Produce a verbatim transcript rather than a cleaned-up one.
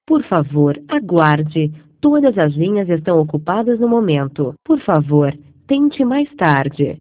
Por favor, aguarde. Todas as linhas estão ocupadas no momento. Por favor, tente mais tarde.